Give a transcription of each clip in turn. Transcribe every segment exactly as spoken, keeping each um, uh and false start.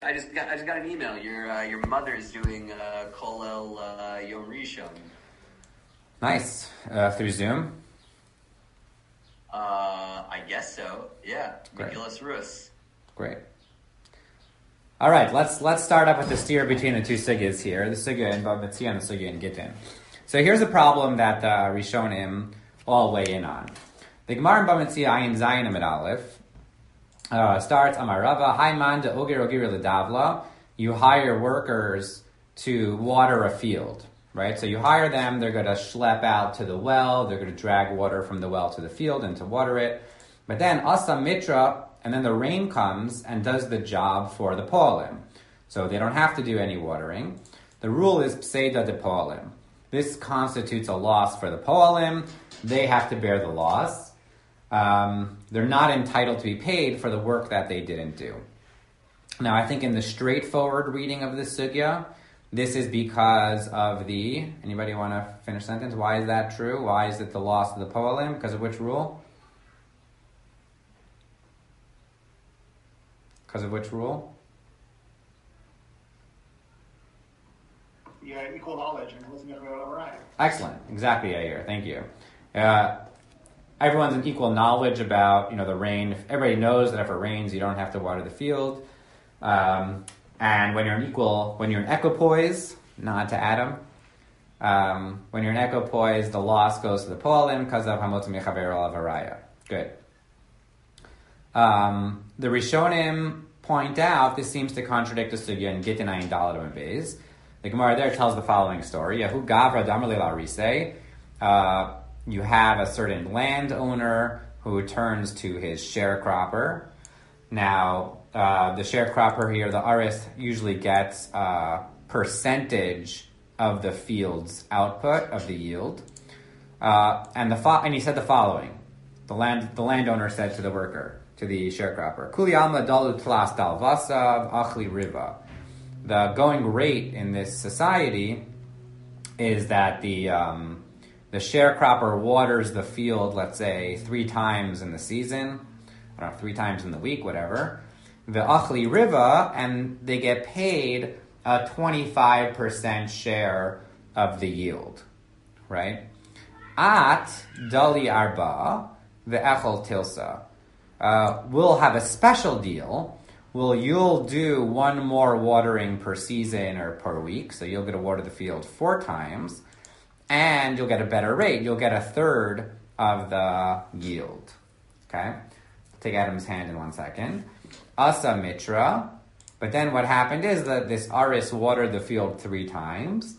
I just got I just got an email. Your uh, your mother is doing uh, Kolel uh, Yom Rishon. Nice. Uh, through Zoom? Uh, I guess so. Yeah. Great. Megillas Rus. Great. All right, let's let's start up with the steer between the two sugyas here, the sugya in Bava Metzia and the sugya in Gittin. So here's a problem that the Rishonim all weigh in on. The Gemara in Bava Metzia Ayin Zayin Amid Aleph uh, starts Amarava Hayman de Ogir Ogir Ledavla. You hire workers to water a field, right? So you hire them; they're going to schlep out to the well. They're going to drag water from the well to the field and to water it. But then Asa Mitra. And then the rain comes and does the job for the po'alim. So they don't have to do any watering. The rule is pseida de po'alim. This constitutes a loss for the po'alim. They have to bear the loss. Um, they're not entitled to be paid for the work that they didn't do. Now, I think in the straightforward reading of the sugya, this is because of the... Anybody want to finish sentence? Why is that true? Why is it the loss of the po'alim? Because of which rule? Because of which rule? Yeah, equal knowledge and wasn't going to go right. Excellent. Exactly, Yair. Thank you. Uh, everyone's in equal knowledge about, you know, the rain. Everybody knows that if it rains, you don't have to water the field. Um, and when you're in equal, when you're in equipoise, nod to Adam. Um, when you're in equipoise, the loss goes to the po'alim because of hamotz mechaber olav haraya. Good. Um, the Rishonim point out this seems to contradict the sugya in Gittin Ayin Daled Amud Beis. The Gemara there tells the following story: Yahu Gavra Damar Leila Arise. Uh, you have a certain landowner who turns to his sharecropper. Now, uh, the sharecropper here, the aris, usually gets a percentage of the field's output of the yield, uh, and the fo- and he said the following: the land the landowner said to the worker. To the sharecropper. Kuli alma dalu tlas dal vasav achli riva. The going rate in this society is that the um, the sharecropper waters the field, let's say, three times in the season, I don't know, three times in the week, whatever. The achli riva, and they get paid a twenty-five percent share of the yield, right? At dali arba, the echol tilsa. Uh, we'll have a special deal. Well, you'll do one more watering per season or per week, so you'll get to water the field four times, and you'll get a better rate. You'll get a third of the yield. Okay? Take Adam's hand in one second. Asa mitra. But then what happened is that this aris watered the field three times,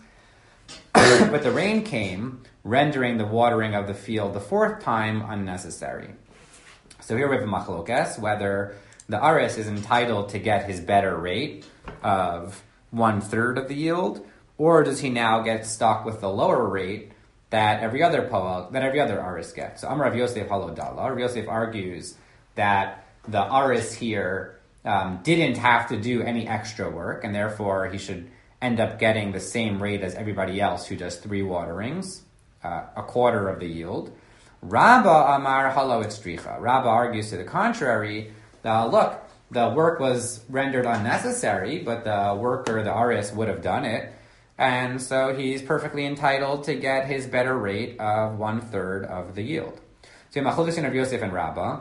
but the rain came, rendering the watering of the field the fourth time unnecessary. So here we have a machlokes, whether the aris is entitled to get his better rate of one-third of the yield, or does he now get stuck with the lower rate that every other poel, that every other aris gets? So Amar Rav Yosef halodala. Rav Yosef argues that the aris here um, didn't have to do any extra work, and therefore he should end up getting the same rate as everybody else who does three waterings, uh, a quarter of the yield. Rabba Amar Halo Itzricha. Rabba argues to the contrary. Uh, look, the work was rendered unnecessary, but the worker, the aris, would have done it, and so he's perfectly entitled to get his better rate of one third of the yield. So Machlokes of Yosef and Rabba.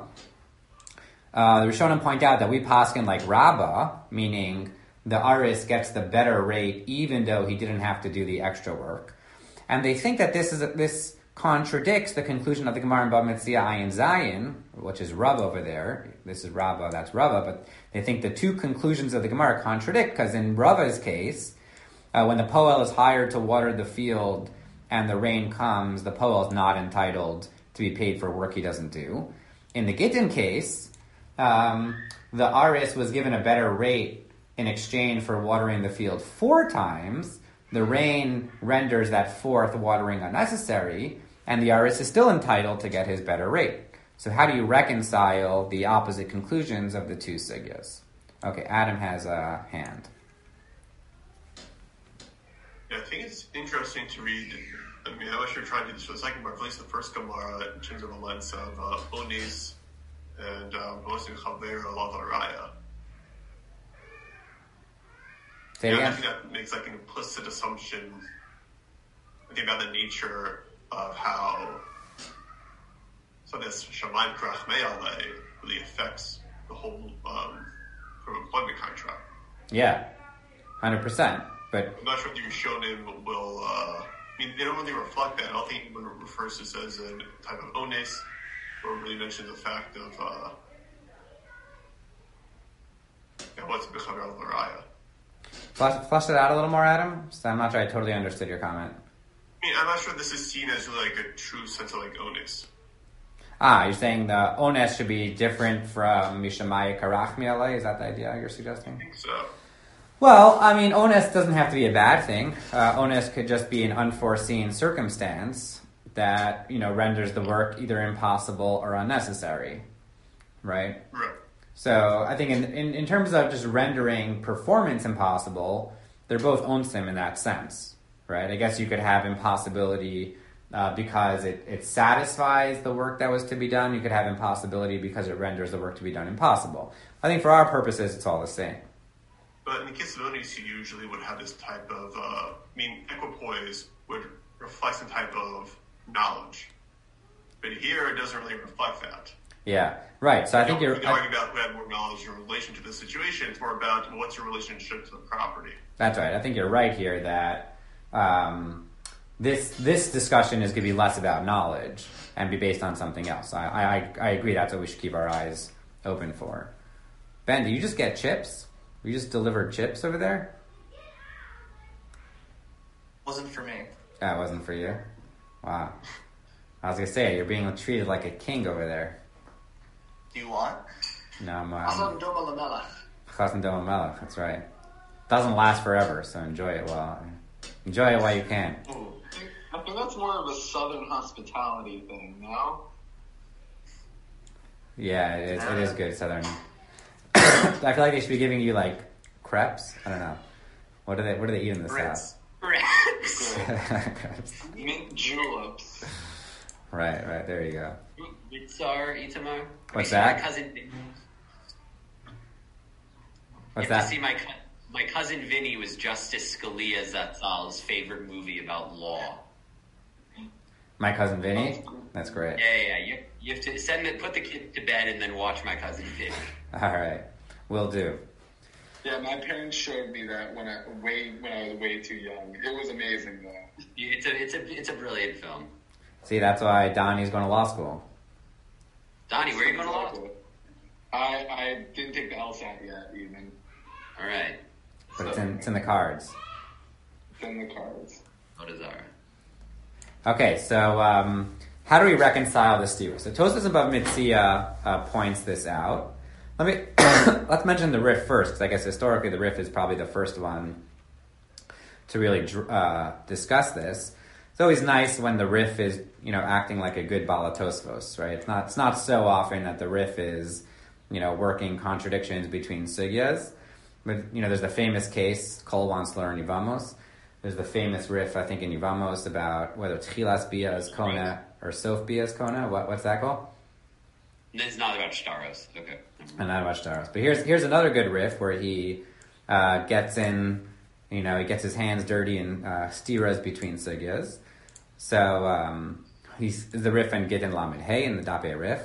Uh, the Rishonim point out that we paskin like Rabba, meaning the aris gets the better rate even though he didn't have to do the extra work, and they think that this is a, this. contradicts the conclusion of the Gemara in Bava Metzia Ayin Zayin, which is Rav over there. This is Rabba, that's Rava, but they think the two conclusions of the Gemara contradict, because in Rava's case, uh, when the poel is hired to water the field and the rain comes, the poel is not entitled to be paid for work he doesn't do. In the Gittin case, um, the aris was given a better rate in exchange for watering the field four times. The rain renders that fourth watering unnecessary, and the aris is still entitled to get his better rate. So how do you reconcile the opposite conclusions of the two sugyas? Okay, Adam has a hand. Yeah, I think it's interesting to read. I mean, I wish you were trying to do this for the second part, at least the first Gemara, in terms of a lens of uh, Onis and Bosin Chaver Olav Araya. Say it yeah, I again? think that makes like an implicit assumption, I think, about the nature of how so this Shamayim Krach Me'ale really affects the whole um, sort of employment contract. Yeah, one hundred percent. But I'm not sure if your shonim will, uh, I mean, they don't really reflect that. I don't think anyone refers to this as a type of ones, or really mentions the fact of, uh, you know, what's Bechaver al Varaya. flush, flush it out a little more, Adam. So I'm not sure I totally understood your comment. I mean, I'm not sure this is seen as like a true sense of like onus. Ah, you're saying the ones should be different from Mishamaya Karach Mi'aleh? Is that the idea you're suggesting? I think so. Well, I mean, onus doesn't have to be a bad thing. Uh, onus could just be an unforeseen circumstance that, you know, renders the work either impossible or unnecessary, right? Right. So I think in, in, in terms of just rendering performance impossible, they're both onsim in that sense, right? I guess you could have impossibility uh, because it, it satisfies the work that was to be done. You could have impossibility because it renders the work to be done impossible. I think for our purposes, it's all the same. But in the case of onus, you usually would have this type of, uh, I mean, equipoise would reflect some type of knowledge. But here, it doesn't really reflect that. Yeah, right. So I think you're... We're talking about who had more knowledge in relation to the situation. It's more about what's your relationship to the property. That's right. I think you're right here that um, this this discussion is going to be less about knowledge and be based on something else. I, I I agree. That's what we should keep our eyes open for. Ben, do you just get chips? You just delivered chips over there? Wasn't for me. That wasn't for you. Wow. I was going to say, you're being treated like a king over there. Do you want? No, I'm... Chazon Um, Doma Lamela. Chazon Doma Melech, that's right. Doesn't last forever, so enjoy it while... Enjoy it while you can. Ooh. I think that's more of a southern hospitality thing, no? Yeah, it is, it is good Southern. I feel like they should be giving you like crepes. I don't know. What do they What do they eat in the Ritz. South? Rex. Crepes. Mint juleps. Right, right. There you go. Mitzar Itamar. What's So My that? cousin. What's you have that? to see my cou- my cousin Vinny was Justice Scalia Zatzal's favorite movie about law. My cousin Vinny. That's great. Yeah, yeah, yeah. You, you have to send it, put the kid to bed, and then watch my cousin Vinny. All right, will do. Yeah, my parents showed me that when I way when I was way too young. It was amazing though. It's a it's a it's a brilliant film. See, that's why Donnie's going to law school. Donnie, where are you going to law school? I I didn't take the LSAT yet even. All right. But it's in it's in the cards. It's in the cards. What is our? Okay, so um, how do we reconcile this to? So Tosfos above Mitzia uh, points this out. Let me let's mention the Rif first, because I guess historically the Rif is probably the first one to really uh, discuss this. It's always nice when the Rif is, you know, acting like a good Bala Tosfos, right? It's not it's not so often that the Rif is, you know, working contradictions between sugyas. But you know, there's the famous case Kol wants to learn Yivamos. There's the famous riff, I think, in Yivamos about whether Tchilas Bia is Kona or Sof Bia is Kona. What, what's that called? It's not about Staros. Okay. And not about Staros. But here's here's another good riff where he uh, gets in, you know, he gets his hands dirty in uh, stiras between sugyas. So um, he's the riff in Gittin Lamed Hey in the Dape riff.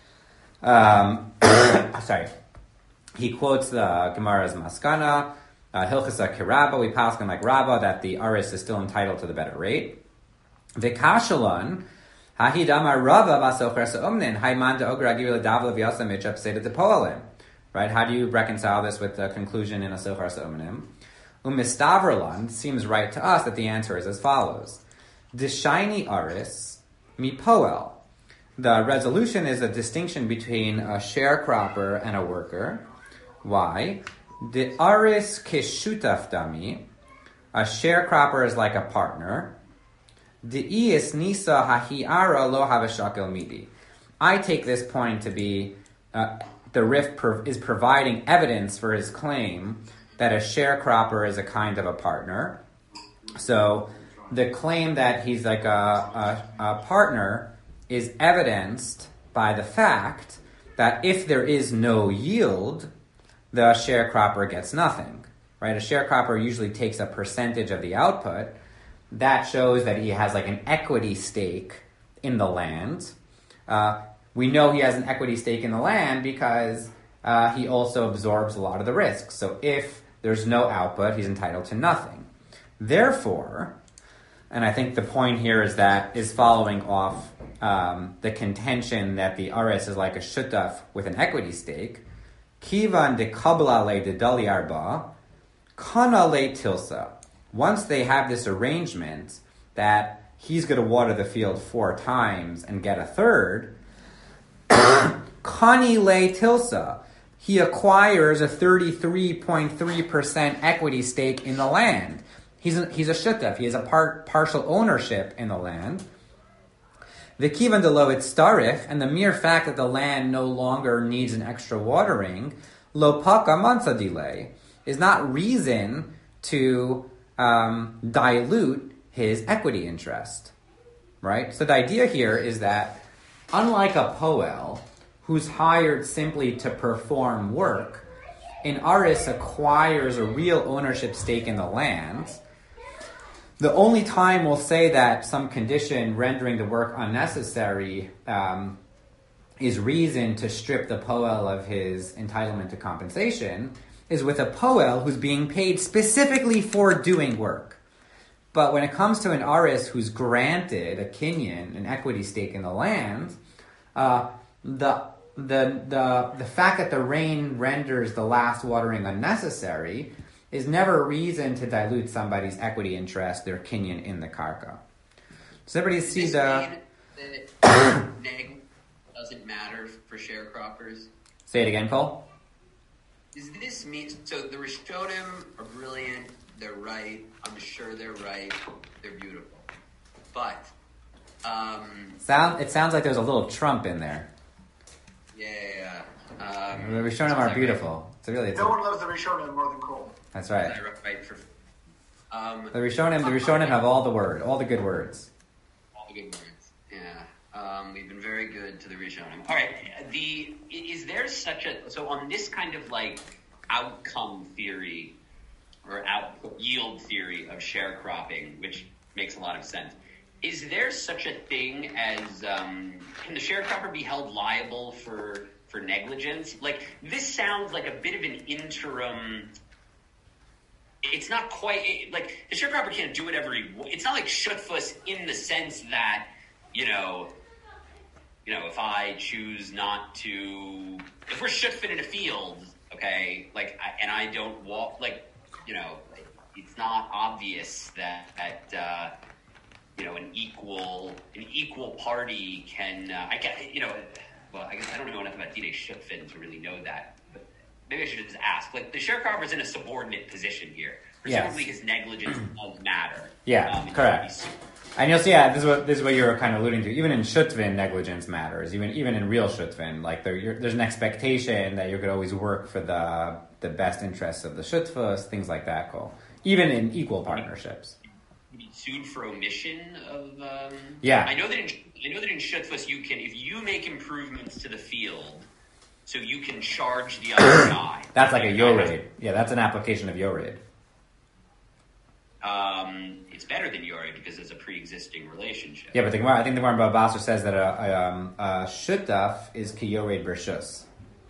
Um, sorry. He quotes the Gemara's Maskana, uh, Hilchasa Kirabba. We pass him like Rabba that the Aris is still entitled to the better rate. Vikashalon, Hahidama Rabba Vasocher Saumnin, Haimanda Ogragir Davla Vyasa Mitchup Seda de Poalim. Right? How do you reconcile this with the conclusion in a Sochar Saumnim? Umistavrlan seems right to us that the answer is as follows. Dishaini Aris Mi Poel. The resolution is a distinction between a sharecropper and a worker. Why? The aris keshutaf dami. A sharecropper is like a partner. The iis nisa hahiara lo havashakel midi. I take this point to be uh, the Rif pro- is providing evidence for his claim that a sharecropper is a kind of a partner. So the claim that he's like a, a, a partner is evidenced by the fact that if there is no yield, the sharecropper gets nothing. right? A sharecropper usually takes a percentage of the output. That shows that he has like an equity stake in the land. Uh, we know he has an equity stake in the land because uh, he also absorbs a lot of the risk. So if there's no output, he's entitled to nothing. Therefore, and I think the point here is that is following off um, the contention that the aris is like a shutaf with an equity stake. Kivan de kabla le de dali arba, kana le tilsa. Once they have this arrangement that he's going to water the field four times and get a third, kani le tilsa. He acquires a thirty-three point three percent equity stake in the land. He's a, he's a shutaf. He has a part, partial ownership in the land. The kivan de lo itztarich, and the mere fact that the land no longer needs an extra watering, lo paka mansa delay, is not reason to um, dilute his equity interest, right? So the idea here is that unlike a poel, who's hired simply to perform work, an aris acquires a real ownership stake in the land. The only time we'll say that some condition rendering the work unnecessary um, is reason to strip the poel of his entitlement to compensation is with a poel who's being paid specifically for doing work. But when it comes to an aris who's granted a kinyan, an equity stake in the land, uh, the the the the fact that the rain renders the last watering unnecessary is never a reason to dilute somebody's equity interest, their kinyan in the karka. Does everybody see Does the... this mean that neg doesn't matter for sharecroppers? Say it again, Cole. Does this mean... So the Rishonim are brilliant, they're right, I'm sure they're right, they're beautiful. But... Um, Sound, it sounds like there's a little Trump in there. Yeah, yeah, yeah. Um, The Rishonim are beautiful. It's really... It's No a, one loves the Rishonim more than Cole. that's is right. that right for... Um, The Rishonim, the Rishonim have all the word, all the good words. All the good words. Yeah. Um, we've been very good to the Rishonim. All right. The is there such a so on this kind of like outcome theory or output yield theory of sharecropping, which makes a lot of sense. Is there such a thing as um, can the sharecropper be held liable for for negligence? Like this sounds like a bit of an interim. It's not quite like the sharecropper can't do whatever he. It's not like shutfus in the sense that you know, you know, if I choose not to, if we're shutfin in a field, okay, like, I, and I don't walk, like, you know, it's not obvious that that uh, you know an equal an equal party can. Uh, I get you know, well, I guess I don't know enough about D-Day shutfin to really know that. Maybe I should just ask. Like, the sharecropper is in a subordinate position here. Presumably Yes. his negligence does matter. Yeah, Um, and correct. should be sued. And you'll see, yeah, this is what this is what you were kind of alluding to. Even in shutvin, negligence matters. Even even in real shutvin, like there, you're, there's an expectation that you're going to always work for the the best interests of the shutvus, things like that. Cole. Even in equal partnerships. Be sued for omission of. Um, Yeah. I know that in I know that in shutfus you can, if you make improvements to the field, so you can charge the other guy. That's like a yored. Yeah, that's an application of yored. Um, it's better than yored because it's a pre-existing relationship. Yeah, but the Gemara, I think the Gemara Babasra says that a, a, um, a shutaf is kiyored bershus.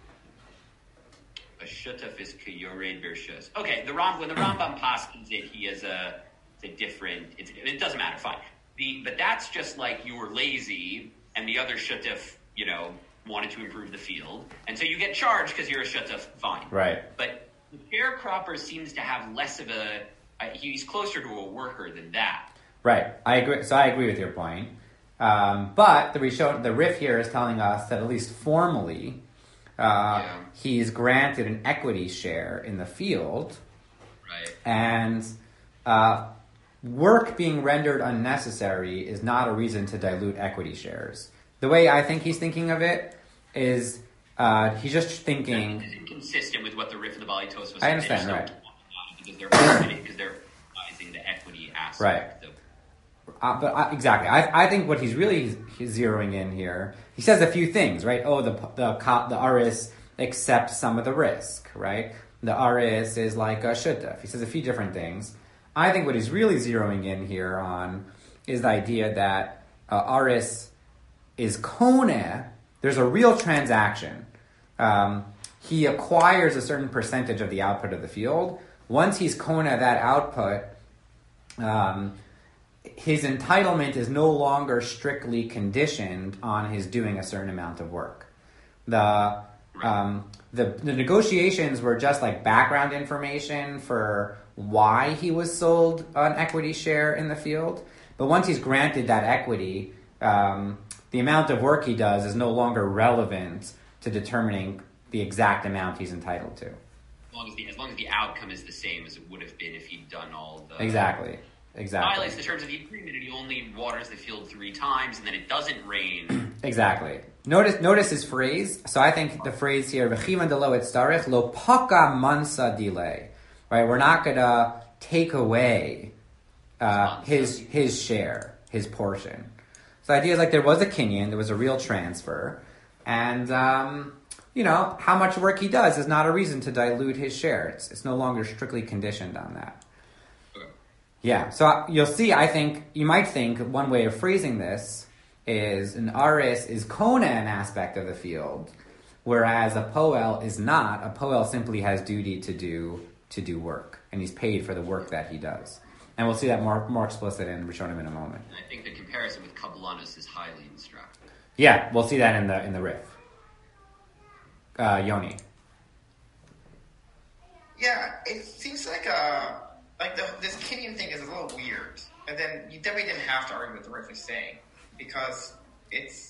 A shutaf is kiyored bershus. Okay, the Ram, when the Rambam paskins it, he has a, it's a different. It's, it doesn't matter. Fine. The but that's just like you were lazy and the other shutaf, you know, wanted to improve the field, and so you get charged because you're a shutaf. Fine. Right. But the sharecropper seems to have less of a. Uh, he's closer to a worker than that. Right. I agree. So I agree with your point. Um, but the Rishon, the Rif here is telling us that at least formally, uh, Yeah. he's granted an equity share in the field, Right. and uh, work being rendered unnecessary is not a reason to dilute equity shares. The way I think he's thinking of it is uh, he's just thinking. It's inconsistent with what the Rif and the Bali Tos was. I understand, right. Because they're because they're emphasizing the equity aspect. Of, Uh, but I, exactly, I, I think what he's really zeroing in here, he says a few things, right? Oh, the the cop, the aris accepts some of the risk, right? the aris is like a shutef. He says a few different things. I think what he's really zeroing in here on is the idea that uh, aris is koneh. There's a real transaction. Um, he acquires a certain percentage of the output of the field. Once he's koneh that output, um, his entitlement is no longer strictly conditioned on his doing a certain amount of work. The um, the, the negotiations were just like background information for why he was sold an equity share in the field. But once he's granted that equity, um, the amount of work he does is no longer relevant to determining the exact amount he's entitled to. As long as the, as long as the outcome is the same as it would have been if he'd done all the... Exactly. Exactly. Violates the terms of the agreement and he only waters the field three times and then it doesn't rain. Exactly. Notice notice his phrase. So I think the phrase here, V'chivan delo etzarech lo paka mansa delay. Right? We're not going to take away uh, his his share, his portion. So the idea is like there was a kinyan, there was a real transfer, and um, you know, how much work he does is not a reason to dilute his share. It's, it's no longer strictly conditioned on that. Yeah, so you'll see, I think, you might think one way of phrasing this is an aris is koneh an aspect of the field, whereas a poel is not. A poel simply has duty to do to do work, and he's paid for the work that he does. And we'll see that more more explicit in Rishonim in a moment. And I think the comparison with Kabbalanus is highly instructive. Yeah, we'll see that in the in the riff. Uh, Yoni. Yeah, it seems like a... Like, the, this Kenyan thing is a little weird. And then you definitely didn't have to argue what the Riff is saying. Because it's...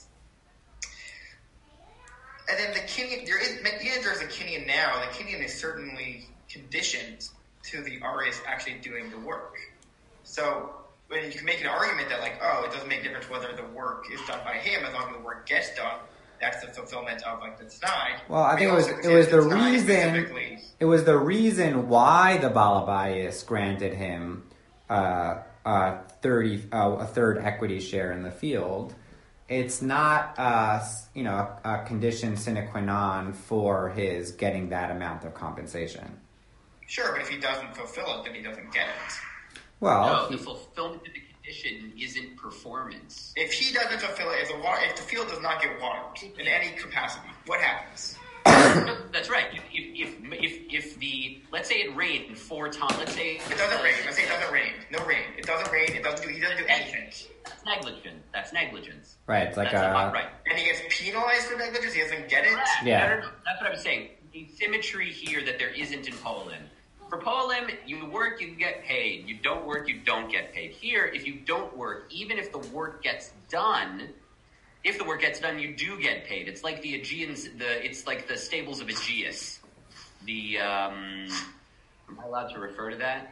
And then the Kenyan... There is, even if there's a Kenyan now, the Kenyan is certainly conditioned to the artist actually doing the work. So, when you can make an argument that, like, oh, it doesn't make a difference whether the work is done by him, as long as the work gets done, that's the fulfillment of, like, the T'nai. Well, I think it was, it was the reason... It was the reason why the Balabayas granted him uh, a thirty, uh, a third equity share in the field. It's not, uh, you know, a condition sine qua non for his getting that amount of compensation. Sure, but if he doesn't fulfill it, then he doesn't get it. Well, no, he, the fulfillment of the condition isn't performance. If he doesn't fulfill it, if the water, if the field does not get watered in any capacity, what happens? No, that's right. If, if if if the let's say it rained four times, let's say it doesn't rain. Let's say it doesn't rain. No rain. It doesn't rain. It doesn't do. He doesn't do anything. That's negligent. That's negligence. Right. It's like that's a not right. And he gets penalized for negligence. He doesn't get it. Correct. Yeah. No, no, no. That's what I'm saying. The symmetry here that there isn't in Poland. For Poland, you work, you get paid. You don't work, you don't get paid. Here, if you don't work, even if the work gets done. If the work gets done, you do get paid. It's like the Aegeans. The it's like the stables of Aegeus. The um, am I allowed to refer to that?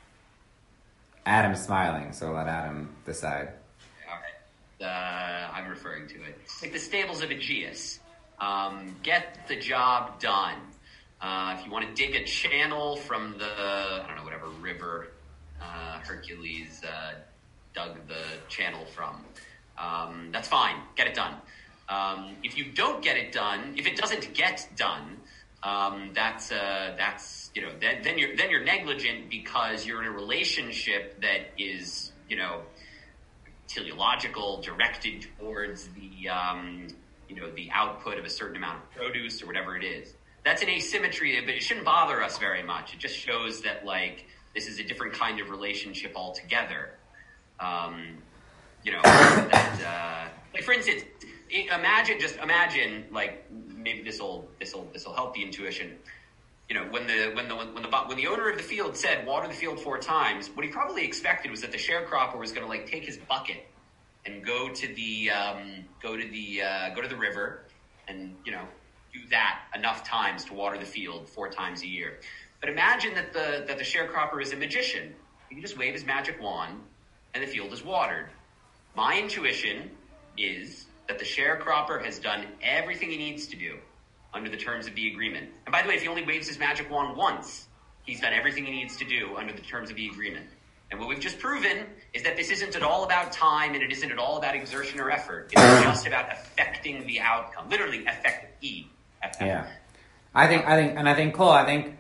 Adam's smiling, so let Adam decide. All right, uh, I'm referring to it. It's like the stables of Aegeus. Um, get the job done. Uh, if you want to dig a channel from the I don't know whatever river uh, Hercules uh, dug the channel from. Um, that's fine. Get it done. Um, if you don't get it done, if it doesn't get done, um, that's uh, that's you know then, then you're then you're negligent because you're in a relationship that is you know teleological, directed towards the um, you know the output of a certain amount of produce or whatever it is. That's an asymmetry, but it shouldn't bother us very much. It just shows that like this is a different kind of relationship altogether. Um, You know, that, uh, like for instance, imagine, just imagine, like maybe this will this will this will help the intuition. You know, when the when the when the when the owner of the field said water the field four times, what he probably expected was that the sharecropper was going to like take his bucket and go to the um, go to the uh, go to the river and you know do that enough times to water the field four times a year. But imagine that the that the sharecropper is a magician. He can just wave his magic wand and the field is watered. My intuition is that the sharecropper has done everything he needs to do under the terms of the agreement. And by the way, if he only waves his magic wand once, he's done everything he needs to do under the terms of the agreement. And what we've just proven is that this isn't at all about time and it isn't at all about exertion or effort. It's just about affecting the outcome. Literally, affect E. Yeah. I think, I think, and I think, Cole, I think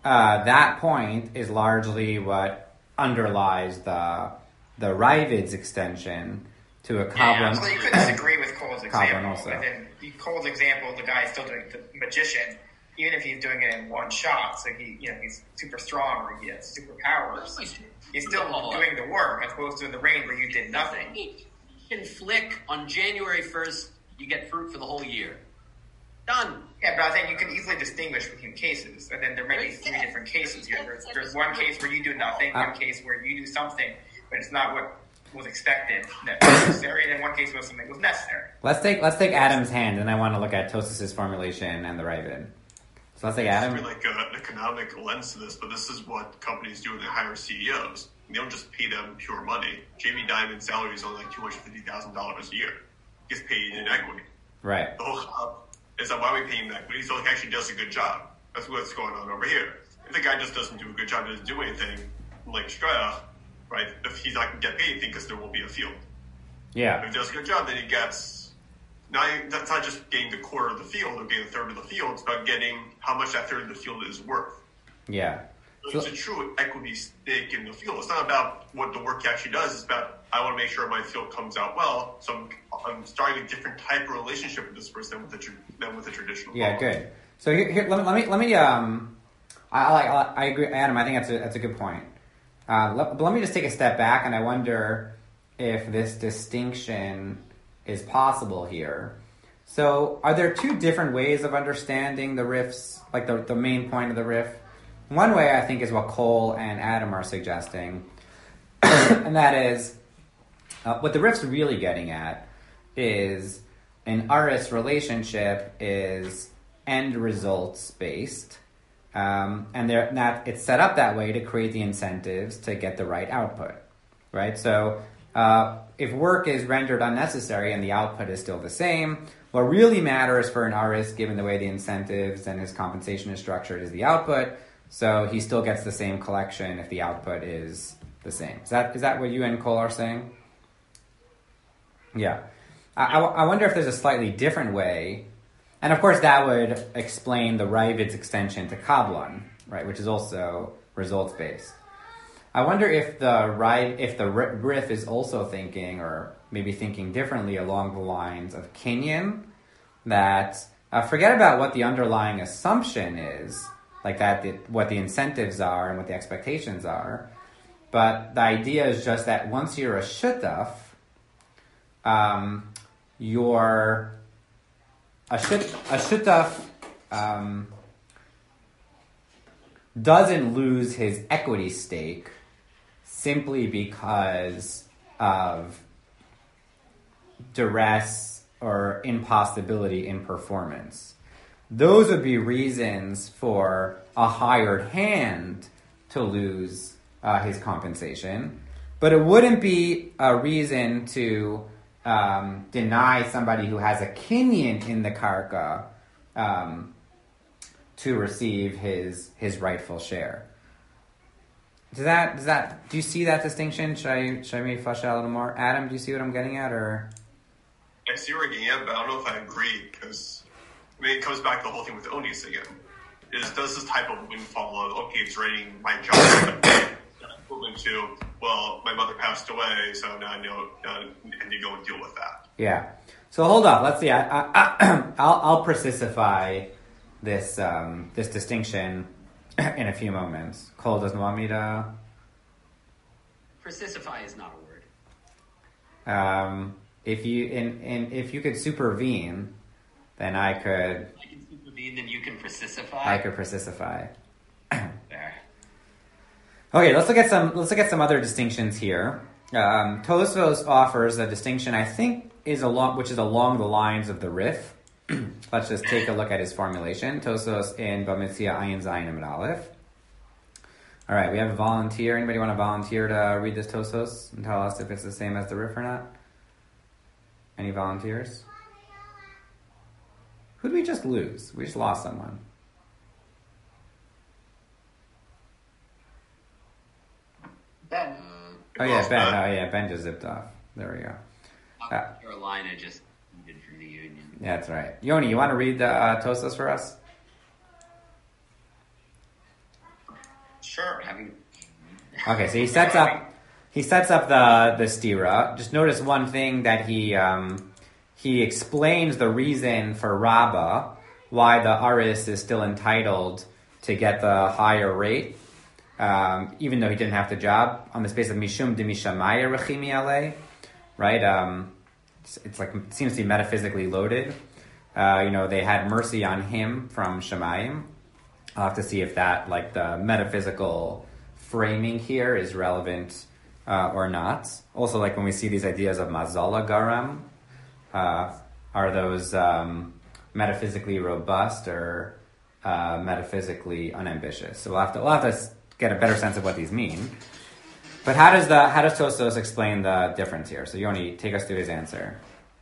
uh, that point is largely what underlies the the Ravid's extension to a Kabbalah. So you could disagree with Cole's example. also. And then Cole's example, the guy is still doing the magician, even if he's doing it in one shot. So he, you know, he's super strong or he has superpowers. He's still doing the work as opposed to in the rain where you did nothing. You can flick on January first, you get fruit for the whole year. Done. Yeah, but I think you can easily distinguish between cases, and then there may be three different cases here. There's, there's one case where you do nothing, one case where you do something, but it's not what was expected necessary, and in one case where something was necessary. Let's take let's take Adam's hand, and I want to look at Tosas's formulation and the Ravid. So let's take Adam. There's like an economic lens to this, but this is what companies do when they hire C E Os. They don't just pay them pure money. Jamie Dimon's salary is only like two hundred fifty thousand dollars a year. He gets paid in equity. Right. The whole job is that why are we paying him equity? So he actually does a good job. That's what's going on over here. If the guy just doesn't do a good job, doesn't do anything, like Straya, right? If he's not going to get paid anything because there won't be a field. Yeah. If he does a good job, then he gets. Now that's not just getting the quarter of the field or getting a third of the field. It's about getting how much that third of the field is worth. Yeah. So it's a true equity stake in the field. It's not about what the work actually does. It's about I want to make sure my field comes out well. So I'm, I'm starting a different type of relationship with this person with the, than with the traditional. Yeah, follower. good. So here, here let, me, let me let me um, I like I, I agree, Adam. I think that's a that's a good point. Uh, let, but let me just take a step back, and I wonder if this distinction is possible here. So, are there two different ways of understanding the riffs, like the the main point of the riff? One way, I think, is what Cole and Adam are suggesting, and that is uh, what the riff's really getting at is an Aris relationship is end results based, um, and they're not, it's set up that way to create the incentives to get the right output, right? So uh, if work is rendered unnecessary and the output is still the same, what really matters for an Aris, given the way the incentives and his compensation is structured, is the output. So he still gets the same collection if the output is the same. Is that is that what you and Cole are saying? Yeah. I, I, I wonder if there's a slightly different way. And of course that would explain the Ravid's extension to Kablan, right, which is also results-based. I wonder if the Rav, if the riff is also thinking, or maybe thinking differently along the lines of Kinyan, that uh, forget about what the underlying assumption is, like that, the, what the incentives are and what the expectations are. But the idea is just that once you're a shutaf, um, you're a, shut, a shutaf um, doesn't lose his equity stake simply because of duress or impossibility in performance. Those would be reasons for a hired hand to lose uh, his compensation, but it wouldn't be a reason to um, deny somebody who has a Kinyan in the karka um, to receive his his rightful share. Does that does that do you see that distinction? Should I should I maybe flesh it out a little more? Adam, do you see what I'm getting at, or? I see where you're getting at, but I don't know if I agree because. I mean, it comes back to the whole thing with Onius again. It is, does this type of windfall of, okay, it's raining my job, equivalent to, well, my mother passed away, so now I know, uh, and you go and deal with that. Yeah. So hold up. Let's see. I, I, I'll, I'll precify this um, this distinction in a few moments. Cole doesn't want me to. Precify is not a word. Um, if you in, in if you could supervene. Then I could. I can supervene, then you can precify. I could precify. There. Okay, let's look at some. Let's look at some other distinctions here. Um, Tosfos offers a distinction I think is along, which is along the lines of the riff. Let's just take a look at his formulation. Tosfos in Bamitzia Ayin Zayin Amid Aleph. All right, we have a volunteer. Anybody want to volunteer to read this Tosfos and tell us if it's the same as the riff or not? Any volunteers? Who did we just lose? We just lost someone. Ben. Oh yeah, Ben. Oh yeah, Ben just zipped off. There we go. South Uh, Carolina just did from the Union. Yeah, that's right. Yoni, you want to read the uh, Tosfos for us? Okay, so he sets up he sets up the the stira. Just notice one thing that he um, he explains the reason for Rabbah, why the aris is still entitled to get the higher rate, um, even though he didn't have the job, on the basis of mishum de mishamaya rechimi alei, right? Um, it's, it's like it seems to be metaphysically loaded. Uh, you know, they had mercy on him from Shemayim. I'll have to see if that, like the metaphysical framing here, is relevant uh, or not. Also, like when we see these ideas of mazala garam, uh, are those um, metaphysically robust or uh, metaphysically unambitious? So we'll have to we'll have to get a better sense of what these mean. But how does the how does Tosfos explain the difference here? So Yoni, take us through his answer.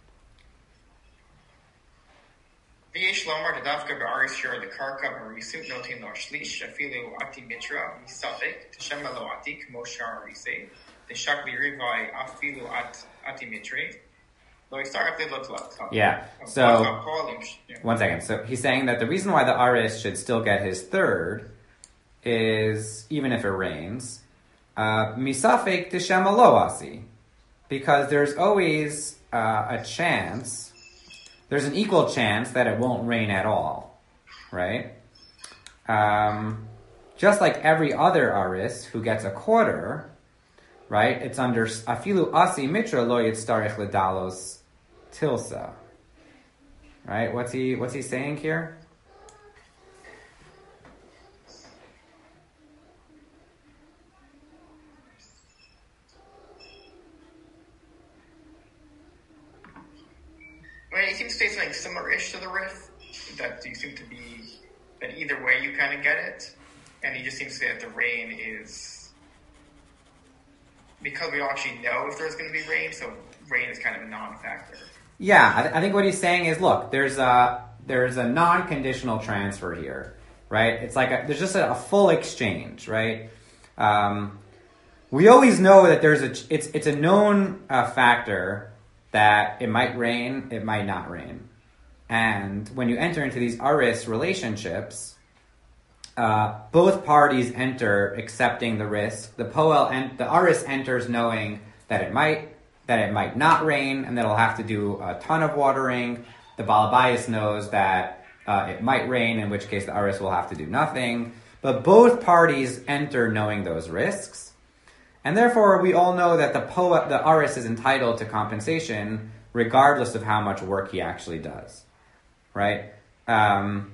ויש לומר דווקא בארץ שיעור לקרקע בריסות נותן לו שליש, אפילו עתי מטרה מספק, תשמע לו עתי כמו שאר הריסי, דשק ביריבי אפילו עתי מטרה, לא יצטרף לדלת. Yeah, so, one second. So he's saying that the reason why the aris should still get his third is, even if it rains, uh, misafek teshema lo asi, because there's always uh, a chance, there's an equal chance that it won't rain at all, right? Um, just like every other aris who gets a quarter, right? It's under afilu asi mitra lo yitztarich ledalos tilsa, right? What's he What's he saying here? Well, he seems to say something similar-ish to the riff, that you seem to be, that either way you kind of get it, and he just seems to say that the rain is, because we don't actually know if there's going to be rain, so rain is kind of a non-factor. Yeah, I, th- I think what he's saying is, look, there's a there's a non-conditional transfer here, right? It's like a, there's just a, a full exchange, right? Um, we always know that there's a it's it's a known uh, factor that it might rain, it might not rain. And when you enter into these aris relationships, uh, both parties enter accepting the risk. The poel and the aris enters knowing that it might, that it might not rain, and that it'll have to do a ton of watering. The balabayas knows that uh, it might rain, in which case the aris will have to do nothing. But both parties enter knowing those risks. And therefore, we all know that the poa, the aris is entitled to compensation regardless of how much work he actually does, right? Um,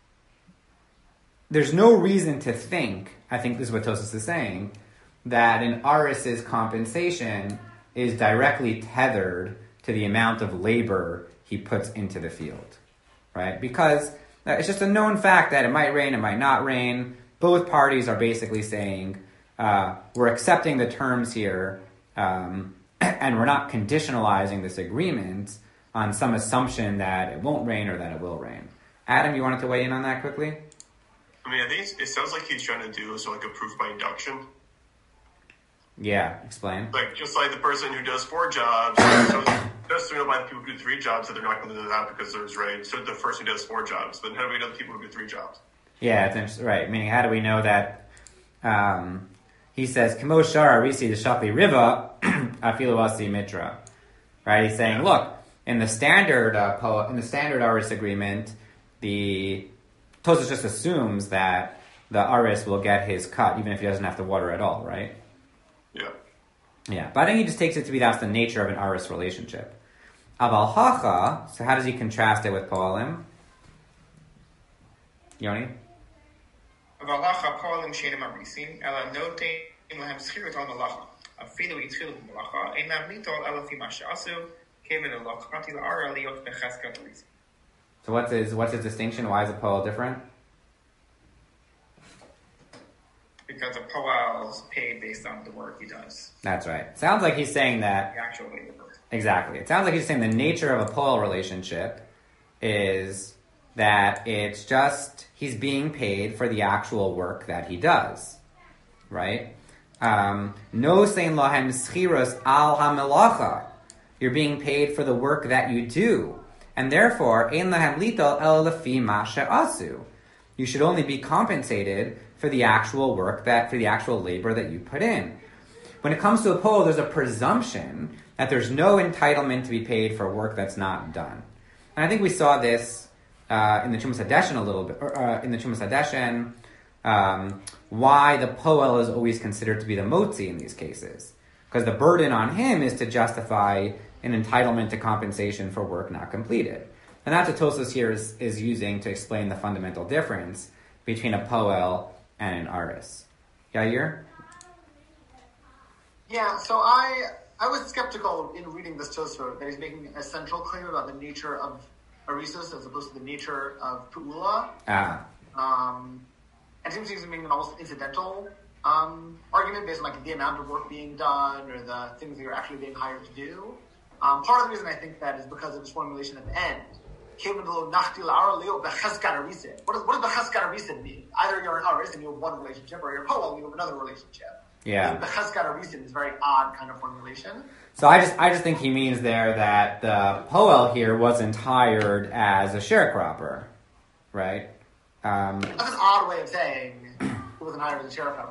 there's no reason to think, I think this is what Tosfos is saying, that an aris's compensation is directly tethered to the amount of labor he puts into the field, right? Because it's just a known fact that it might rain, it might not rain. Both parties are basically saying, Uh, we're accepting the terms here, um, and we're not conditionalizing this agreement on some assumption that it won't rain or that it will rain. Adam, you wanted to weigh in on that quickly? I mean, I think it's, it sounds like he's trying to do so like a proof by induction. Yeah, explain. Like, just like the person who does four jobs, so just to know by the people who do three jobs that they're not going to do that because there's rain. So the person who does four jobs, but how do we know the people who do three jobs? Yeah, it's interesting, right. Meaning, how do we know that... Um, He says, "Kamo shara risi deshakli riva afilu asi mitra." Right? He's saying, look, in the standard uh, po- in the standard aris agreement, the Tosfos just assumes that the aris will get his cut even if he doesn't have to water at all, right? Yeah. Yeah, but I think he just takes it to be that's the nature of an aris relationship. Aval hacha. So how does he contrast it with poalim? Yoni. והלכה פועלים שאינם אריסים, אלא נותנים להם שכירות על מלאכה. אפילו התחילו במלאכה, אינם ליטול אלא לפי מה שעשו, כיוון לא קראתי לערה להיות בחזקת אריסים. So what's his what's his distinction? Why is a poel different? Because a poel is paid based on the work he does. That's right. Sounds like he's saying that. The actual labor. Exactly. It sounds like he's saying the nature of a poel relationship is that it's just he's being paid for the actual work that he does, right? No sein lahem schiros al hamelacha. You're being paid for the work that you do, and therefore ein lahem lital el lefi ma she'asu. You should only be compensated for the actual work that, for the actual labor that you put in. When it comes to a poel, there's a presumption that there's no entitlement to be paid for work that's not done. And I think we saw this uh, in the Chumas Hadeshen a little bit, or, uh, in the Chumas Hadeshen, um, why the poel is always considered to be the motzi in these cases. Because the burden on him is to justify an entitlement to compensation for work not completed. And that's what Tosfos here is, is using to explain the fundamental difference between a poel and an aris. Yair? Yeah, so I I was skeptical in reading this Tosfot that he's making a central claim about the nature of arisos as opposed to the nature of pu'ula. Ah. Um, and it seems he's making an almost incidental um, argument based on like the amount of work being done or the things that you're actually being hired to do. Um, part of the reason I think that is because of this formulation at the end. What does, what does becheskat arisin mean? Either you're an aris and you have one relationship, or you're a poel and you have another relationship. Yeah. Becheskat arisin is a very odd kind of formulation. So I just I just think he means there that the poel here wasn't hired as a sharecropper, right? Um, That's an odd way of saying it wasn't hired as a sharecropper.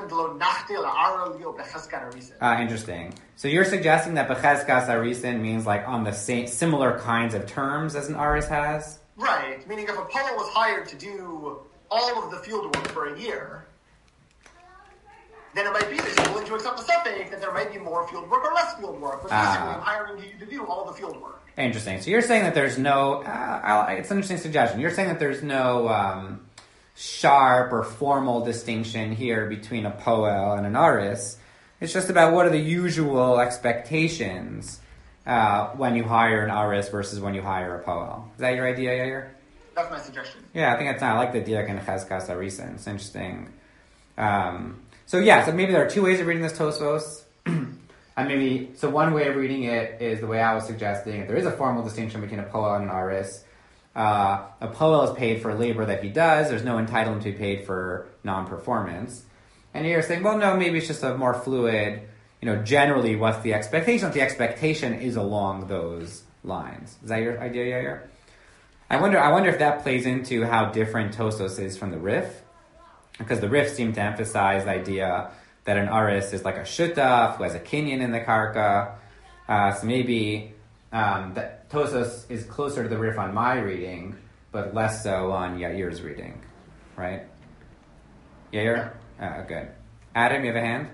Uh, interesting. So you're suggesting that becheskas arisin means like on the same similar kinds of terms as an aris has? Right. Meaning if a poel was hired to do all of the field work for a year, then it might be that he's willing to accept the suffix that there might be more field work or less field work. But basically, Ah. I'm hiring you to do all the field work. Interesting. So you're saying that there's no, uh, I- it's an interesting suggestion. You're saying that there's no um, sharp or formal distinction here between a poel and an aris. It's just about what are the usual expectations uh, when you hire an aris versus when you hire a poel. Is that your idea, Yair? That's my suggestion. Yeah, I think that's not. I like the diak and cheskas arisin. It's interesting. Um, so yeah, so maybe there are two ways of reading this Tosfos. And maybe, so one way of reading it is the way I was suggesting. If there is a formal distinction between a poel and an aris, uh, a poel is paid for labor that he does. There's no entitlement to be paid for non-performance. And you're saying, well, no, maybe it's just a more fluid, you know, generally what's the expectation? The expectation is along those lines. Is that your idea, Yair? I wonder, I wonder if that plays into how different Tosfos is from the Rif. Because the Rif seem to emphasize the idea that an aris is like a shutaf who has a kinyan in the karka. Uh, so maybe um, that Tosfos is closer to the Rif on my reading, but less so on Yair's reading, right? Yair? Uh, good. Adam, you have a hand?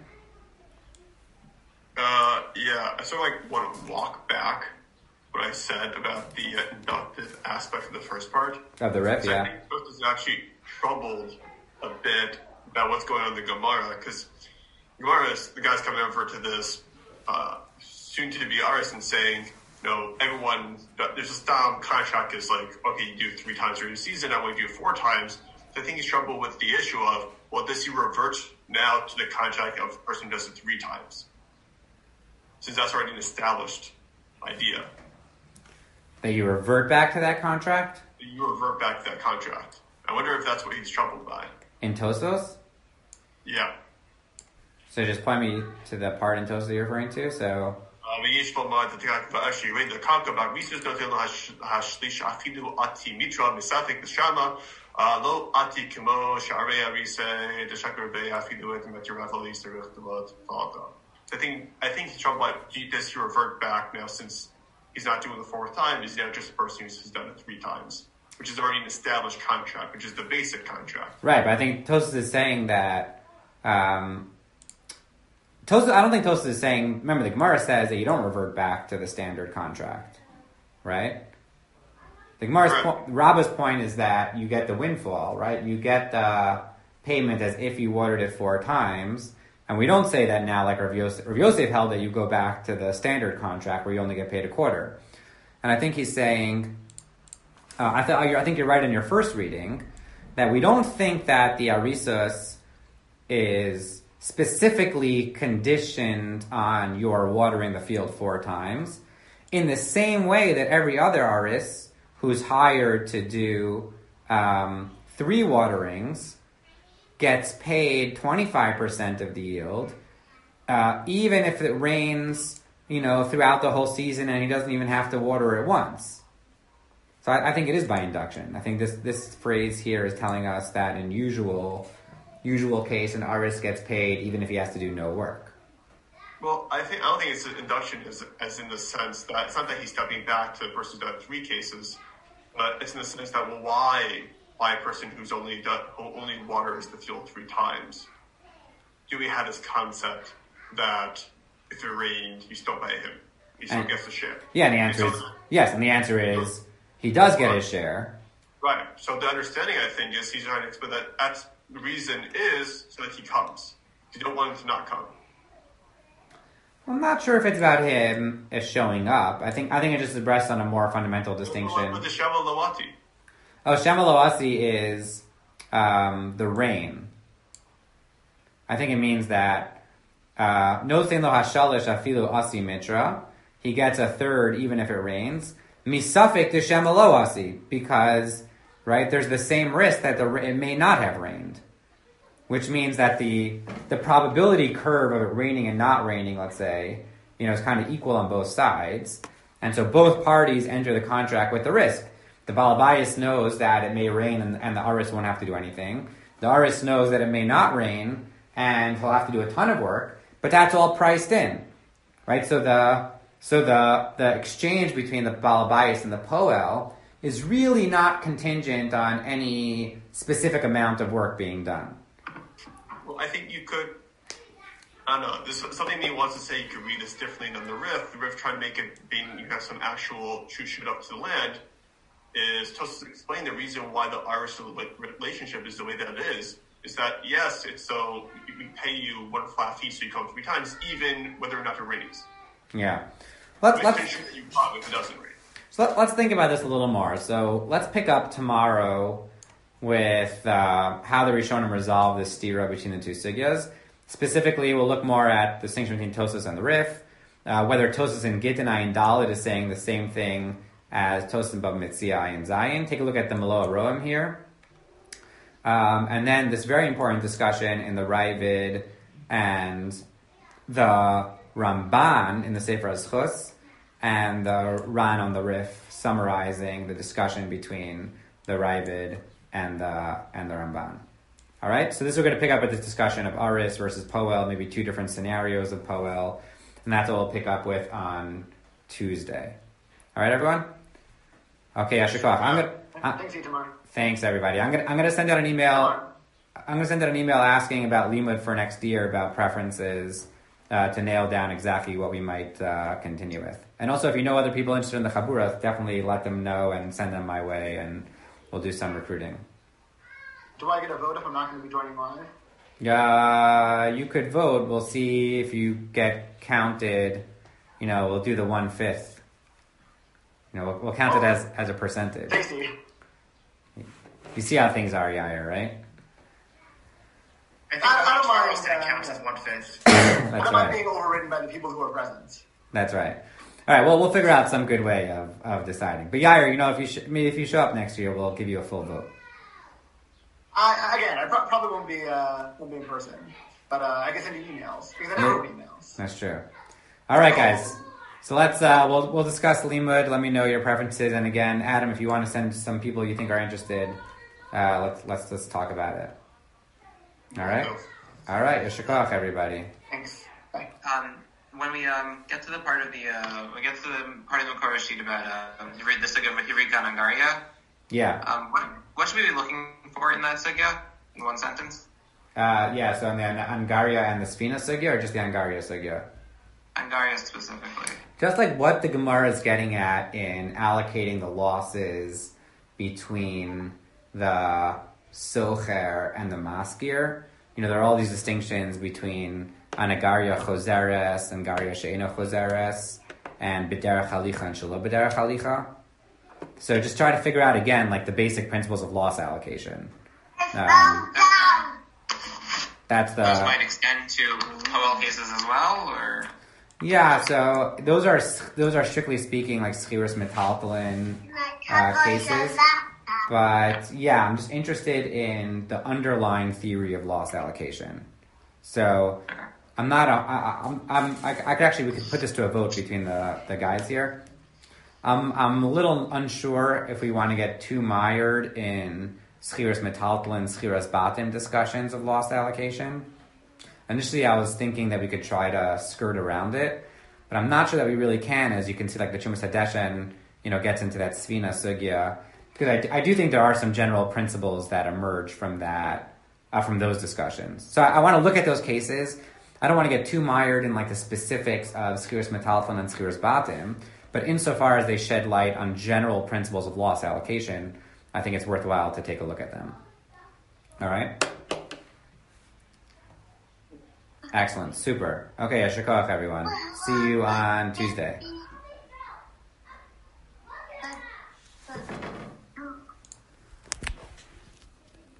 Uh, yeah, I sort of like want to walk back what I said about the uh, inductive aspect of the first part. Of the Rif, So yeah. I think Tosfos is actually troubled a bit about what's going on in the Gemara, because Gemara is the guy's coming over to this uh, soon-to-be aris and saying, you know, everyone, there's a style contract is like, okay, you do three times during the season, I want to do four times. So I think he's troubled with the issue of, well, does he revert now to the contract of a person who does it three times? Since that's already an established idea. That you revert back to that contract? You revert back to that contract. I wonder if that's what he's troubled by. In Tosfos? Yeah. So just point me to the part in Tosfos you're referring to, so... ויש לומר את התקרק ואשי רד לקרקע והריסוס נותן לו השליש אפילו עתי מיטרה מספק לשמה לא עתי כמו שערי הריסה דשקר ואפילו את המטרה ולהסתרך דלות פלטה. I think I think he's troubled by does he revert back now since he's not doing the fourth time, is he now just a person who's done it three times, which is already an established contract, which is the basic contract. Right, but I think Tosfos is saying that um, Tosfos, I don't think Tosfos is saying, remember the Gemara says that you don't revert back to the standard contract, right? The Gemara's Right. po- Rabba's point is that you get the windfall, right? You get the payment as if you ordered it four times, and we don't say that now like Rav Yosef, Rav Yosef held that you go back to the standard contract where you only get paid a quarter. And I think he's saying, uh, I, th- I think you're right in your first reading, that we don't think that the arisos is specifically conditioned on your watering the field four times, in the same way that every other aris who's hired to do um, three waterings gets paid twenty-five percent of the yield, uh, even if it rains, you know, throughout the whole season and he doesn't even have to water it once. So I, I think it is by induction. I think this, this phrase here is telling us that in usual usual case, an artist gets paid even if he has to do no work. Well, I think I don't think it's an induction as, as in the sense that it's not that he's stepping back to the person who's done three cases, but it's in the sense that, well, why why a person who's only done who only waters the field three times? Do we have this concept that if it rained, you still pay him, he still And- gets a share? Yeah, and the answer And is so- yes, and the answer is he does get his share. Right. So the understanding, I think, is he's trying to explain that that's, the reason is so that he comes. You don't want him to not come. I'm not sure if it's about him as showing up. I think I think it just rests on a more fundamental distinction. With the Sheva Lawati. Oh, Shemaloasi is um, the rain. I think it means that uh, no sein lo hashalish afilu asi mitra. He gets a third even if it rains. Misafik to Shemaloasi, because right there's the same risk that the it may not have rained, which means that the the probability curve of it raining and not raining, let's say, you know, is kind of equal on both sides, and so both parties enter the contract with the risk. The Balabayas knows that it may rain and, and the Aris won't have to do anything. The Aris knows that it may not rain and he'll have to do a ton of work, but that's all priced in, right? So the so the the exchange between the Balabayas and the Poel is really not contingent on any specific amount of work being done. Well, I think you could, I don't know, this is something he wants to say, you could read this differently than the Rif. The Rif trying to make it being, you have some actual shoot shoot up to the land, is to explain the reason why the Irish relationship is the way that it is, is that, yes, it's so, we pay you one flat fee so you come three times, even whether or not it rains. Yeah. Let's, Let's let's, make sure that you come if it doesn't rain. so let, let's think about this a little more. So let's pick up tomorrow with uh, how the Rishonim resolve this stira between the two sugyas. Specifically, we'll look more at the distinction between Tosas and the Rif, uh, whether Tosas in Gittin Ayin Dalet is saying the same thing as Tosas in Bava Metzia Ayin Zayin. Take a look at the Meloa Roam here. Um, and then this very important discussion in the Ravid and the Ramban in the Sefer Azchus, and the Ran on the Rif summarizing the discussion between the Ravid and the and the Ramban. All right, so this we're going to pick up at this discussion of Aris versus Poel, maybe two different scenarios of Poel, and that's what we'll pick up with on Tuesday. All right, everyone. Okay, Yashikov. I'm gonna. Uh, Thanks, Itamar. thanks, everybody. I'm gonna I'm gonna send out an email. I'm gonna send out an email asking about Limud for next year, about preferences, uh, to nail down exactly what we might uh, continue with. And also, if you know other people interested in the Chabura, definitely let them know and send them my way, and we'll do some recruiting. Do I get a vote if I'm not going to be joining live? Uh, you could vote. We'll see if you get counted. You know, we'll do the one fifth. You know, we'll, we'll count it as as a percentage. Tasty. You see how things are, Yair, right? I think I- I don't mind, Charleston uh, counts as one fifth. I That's don't mind right. being overridden by the people who are present. That's right. All right. Well, we'll figure out some good way of, of deciding. But Yair, you know, if you sh- I mean, if you show up next year, we'll give you a full vote. I, again, I pro- probably won't be uh, won't be in person, but uh, I can send you emails because I never Yeah. get emails. That's true. All right, guys. So let's uh, we'll we'll discuss Limud. Let me know your preferences, and again, Adam, if you want to send some people you think are interested, uh, let's let's let's talk about it. All right. All right. Yashikov, everybody. Thanks. Bye. Um, when we um, get to the part of the uh, we get to the part of the Makorah sheet about uh, you read the sugya of Hivrik Angaria. Yeah. Um, what what should we be looking for in that sugya in one sentence? Uh, yeah. So on the Angaria and the Sfina sugya, or just the Angaria sugya? Angaria specifically. Just like what the Gemara is getting at in allocating the losses between the Socher and the Maskir. You know, there are all these distinctions between Anagaria Choseres and Garia She'ena Choseres, and B'derech Halicha and Shelo B'derech Halicha. So just try to figure out, again, like the basic principles of loss allocation. Um, that's the... Those might extend to Poel cases as well, or... Yeah, so those are those are strictly speaking like Schiris Metaltalin uh, cases. But yeah, I'm just interested in the underlying theory of loss allocation. So I'm not a, I, I'm, I'm, I, I could actually, we could put this to a vote between the, the guys here. I'm, I'm a little unsure if we want to get too mired in Schiras Metaltlin, Schiras Batim discussions of lost allocation. Initially, I was thinking that we could try to skirt around it, but I'm not sure that we really can. As you can see, like the Chumash Hadeshen, you know, gets into that Sfina Sugya, because I, I do think there are some general principles that emerge from that, uh, from those discussions. So I, I want to look at those cases. I don't want to get too mired in like the specifics of Schiras Metaltlin and Schiras Batim, but insofar as they shed light on general principles of loss allocation, I think it's worthwhile to take a look at them. All right? Excellent. Super. Okay, Yasher Koach, everyone. See you on Tuesday.